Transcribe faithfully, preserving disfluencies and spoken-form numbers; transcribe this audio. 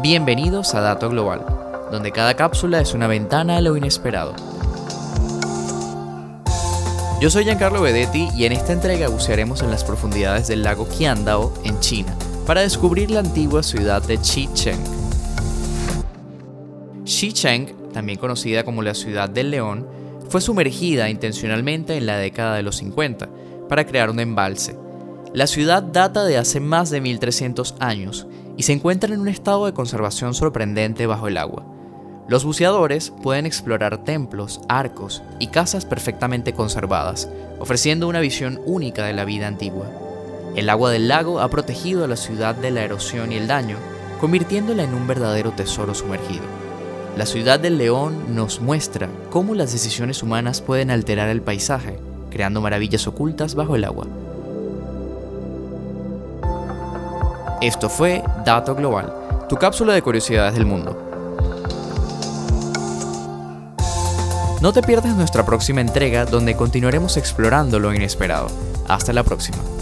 Bienvenidos a Dato Global, donde cada cápsula es una ventana a lo inesperado. Yo soy Giancarlo Vedetti y en esta entrega bucearemos en las profundidades del lago Qiandao, en China, para descubrir la antigua ciudad de Xicheng. Xicheng, también conocida como la Ciudad del León, fue sumergida intencionalmente en la década de los cincuenta para crear un embalse. La ciudad data de hace más de mil trescientos años y se encuentra en un estado de conservación sorprendente bajo el agua. Los buceadores pueden explorar templos, arcos y casas perfectamente conservadas, ofreciendo una visión única de la vida antigua. El agua del lago ha protegido a la ciudad de la erosión y el daño, convirtiéndola en un verdadero tesoro sumergido. La Ciudad del León nos muestra cómo las decisiones humanas pueden alterar el paisaje, creando maravillas ocultas bajo el agua. Esto fue Dato Global, tu cápsula de curiosidades del mundo. No te pierdas nuestra próxima entrega donde continuaremos explorando lo inesperado. Hasta la próxima.